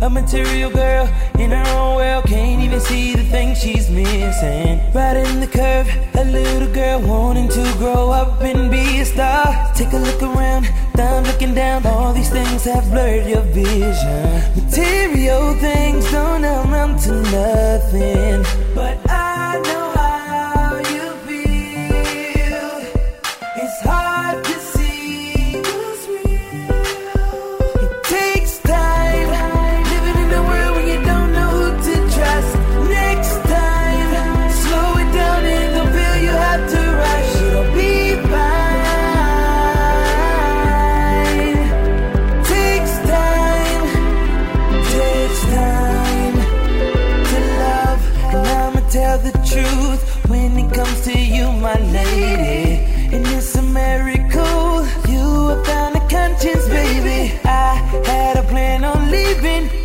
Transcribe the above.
A material girl in her own world, can't even see the things she's missing. Riding the curve, a little girl wanting to grow up and be a star. Take a look around, I'm looking down. All these things have blurred your vision. Material things don't amount to nothing, but I know how you feel. It's hard to see what's real. It takes time living in a world when you don't know who to trust. Next time, slow it down and don't feel you have to rush. It'll be fine. Takes time to love. And I'ma tell the truth when it comes to you, my lady. And it's a miracle you have found a conscience, baby. I had a plan on leaving